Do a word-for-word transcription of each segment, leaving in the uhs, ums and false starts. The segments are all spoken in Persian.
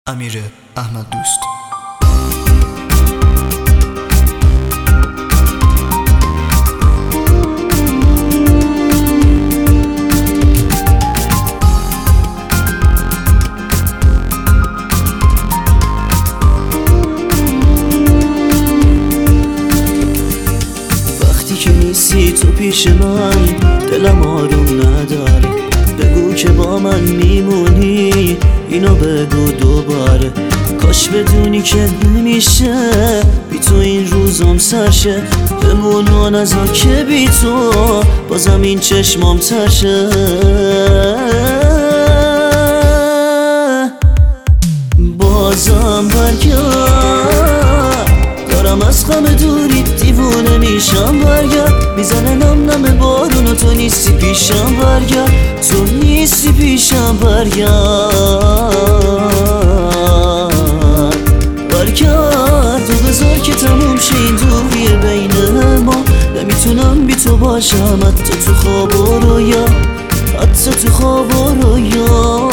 امیر احمد دوست. وقتی که نیستی تو پیش من دلم آروم نداره، بگو که با من میمونی، اینو بگو دوباره. کاش بدونی که نمیشه بی تو این روزم سرشه، بمونم نزا که بی تو بازم این چشمام ترشه. بازم برگرد، دارم از غم دوری دیوونه میشم، برگرد. میزنه نم نم بارون و تو نیستی پیشم، برگرد. تو نیستی پیشم، برگرد. برگرد و بذار که تموم شه این دوری بین ما. نمیتونم بی تو باشم حتی تو خواب و رویا، حتی تو خواب و رویا.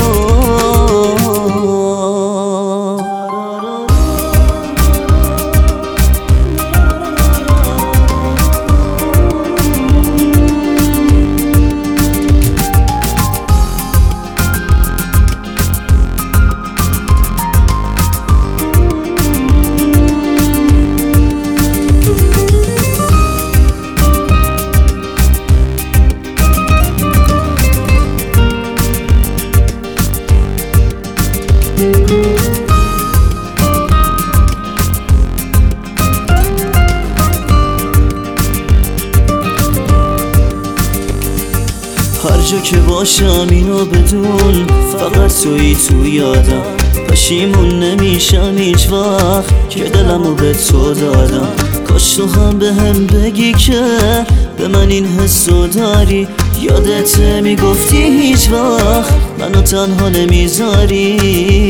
هر جا که باشم اینو بدون، فقط تویی تو یادم. پشیمون نمیشم هیچ وقت که دلمو به تو دادم. کاش تو هم به هم بگی که به من این حسو داری. یادت میگفتی هیچ وقت منو تنها نمیذاری.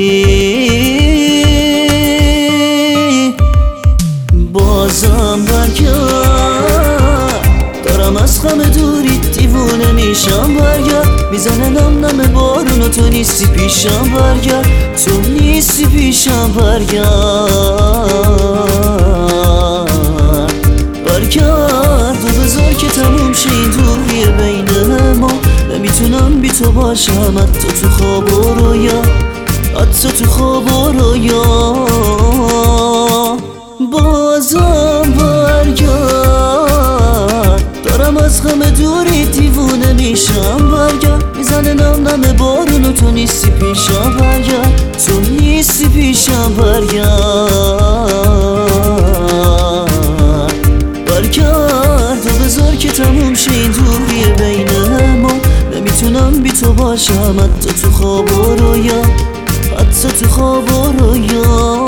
بازم برگرد، دارم از غم دوری دیوونه میشم، برگرد. میزنه نم نم بارون و تو نیستی پیشم، برگرد. تو نیستی پیشم، برگرد. برگرد و بذار که تموم شه این دوری بین ما. نمیتونم بی تو باشم حتی تو خواب و رویا، حتی تو خواب و رویا. بازم برگرد، دارم از غم دوری دیوونه میشم، برگرد. میزنه نم نم بارون و تو نیستی پیشم، برگرد. تو نیستی پیشم، برگرد. برگرد و بذار که تموم شه این دوری بین ما. نمیتونم بی تو باشم حتی تو خواب و رویا، حتی تو خواب و رویا.